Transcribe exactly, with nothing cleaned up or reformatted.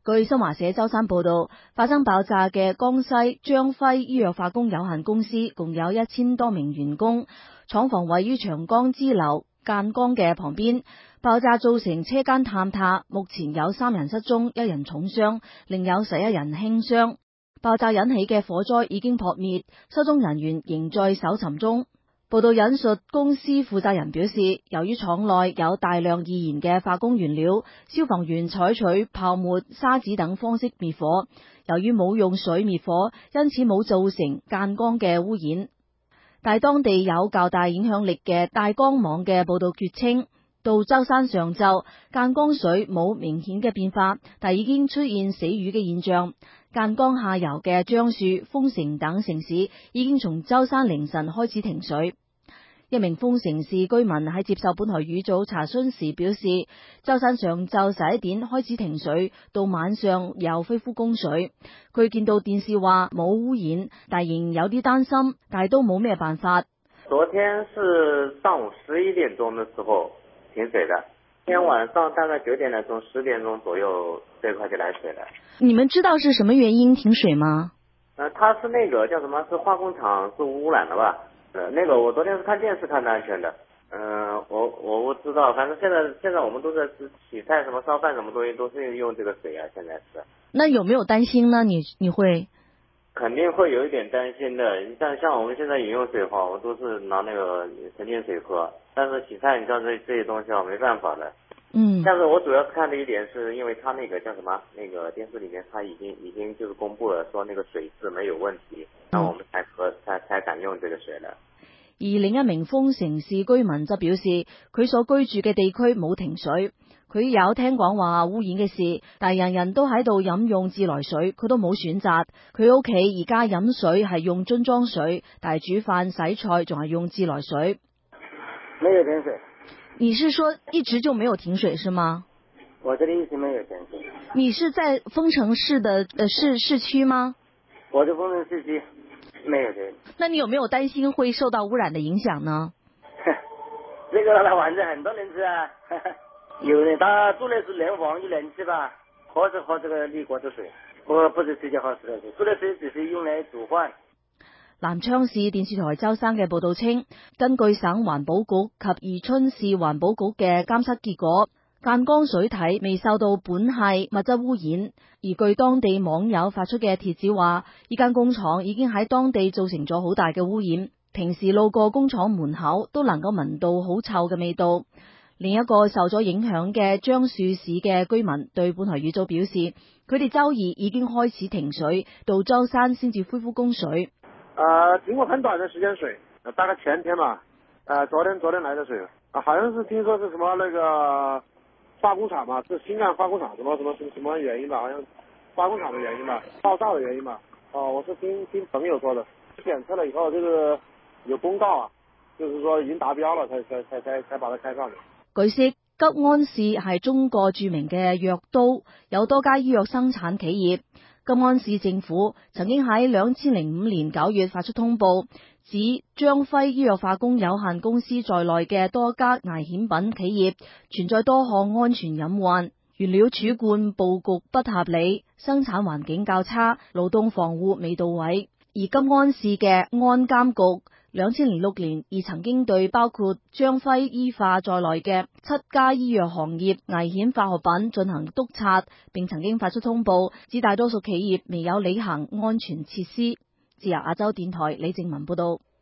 據新華社周三報道，發生爆炸嘅江西張輝醫藥化工有限公司共有一千多名員工，廠房位於長江支流贛江嘅旁邊。爆炸造成車間坍塌，目前有三人失蹤，一人重傷，另有十一人輕傷。爆炸引起嘅火災已經撲滅，失蹤人員仍在搜尋中。報道引述公司負責人表示，由於廠內有大量易燃嘅化工原料，消防員採取泡沫、沙子等方式滅火。由於冇用水滅火，因此冇造成贛江嘅污染。但當地有較大影響力嘅大江網嘅報道絕稱，到周三上晝，贛江水冇明顯嘅變化，但已經出現死魚嘅現象。贛江下游嘅樟樹、豐城等城市已經從周三凌晨開始停水。一名豐城市居民喺接受本台語組查詢時表示，周三上晝十一點開始停水，到晚上又恢復供水。佢見到電視話冇污染，但仍有啲擔心，但都冇咩辦法。 昨天是上午十一點鐘的時候停水的，今天晚上大概九點來鐘、十點鐘左右這塊就來水了。 你們知道是什麼原因停水嗎？ 呃，它是那個叫什麼？是化工廠是污染了吧？呃，那個我昨天是看電視看的安全的。嗯、呃，我我不知道，反正現在現在我們都在洗菜什麼燒飯什麼東西都是用這個水啊，現在是。那有沒有擔心呢？你你會？ 肯定會有一點擔心的。像像我們現在飲用水的話，我都是拿那個純淨水喝。但是洗菜，你知道這這些東西啊，沒辦法的。 嗯。 但是我主要是看的一點，是因為他那個叫什麼，那個電視裏面他已經已經就是公布了，說那個水質沒有問題，那我們才喝才才敢用這個水了。 而另一名豐城市居民則表示，佢所居住嘅地區冇停水，佢有聽講話污染嘅事，但人人都喺度飲用自來水，佢都冇選擇。佢屋企而家飲水係用樽裝水，但係煮飯洗菜仲係用自來水。 沒有停水。 你是說一直就沒有停水是嗎？ 我這裡一直沒有停水。 你是在豐城市的呃市市區嗎？ 我在豐城市區。沒有的。 那你有沒有擔心會受到污染的影響呢？ 這個那反正很多人吃啊，有的他煮的是冷房有冷氣吧，喝是喝這個濾過的水，我不是直接喝自來水，自來水只是用來煮飯。 南昌市電視台周三嘅報道稱，根據省環保局及宜春市環保局嘅監測結果，贛江水體未受到苯係物質污染，而據當地網友發出嘅帖子話，呢間工廠已經喺當地造成咗好大嘅污染，平時路過工廠門口都能夠聞到好臭嘅味道。另一個受咗影響嘅樟樹市嘅居民對本台語組表示，佢哋周二已經開始停水，到周三先至恢復供水。 呃，經過很短的時間水，大概前天嘛，呃，昨天昨天來的水，啊，好像是聽說是什麼那個化工廠嘛，是新幹化工廠什麼什麼什麼什麼原因吧，好像化工廠的原因吧，爆炸的原因吧。哦，我是聽聽朋友說的，檢測了以後，這個有公告啊，就是說已經達標了，才才才才才把它開放的。 據悉，吉安市係中國著名嘅藥都，有多家醫藥生產企業。吉安市政府曾經喺兩千零五年九月發出通報，指張輝醫藥化工有限公司在內嘅多家危險品企業存在多項安全隱患，原料儲罐佈局不合理，生產環境較差，勞動防護未到位。而吉安市嘅安監局兩千零六年已曾經對包括張輝醫化在內嘅七家醫藥行業危險化學品進行督察，並曾經發出通報，指大多數企業未有履行安全設施。自由亞洲電台李靜文報道。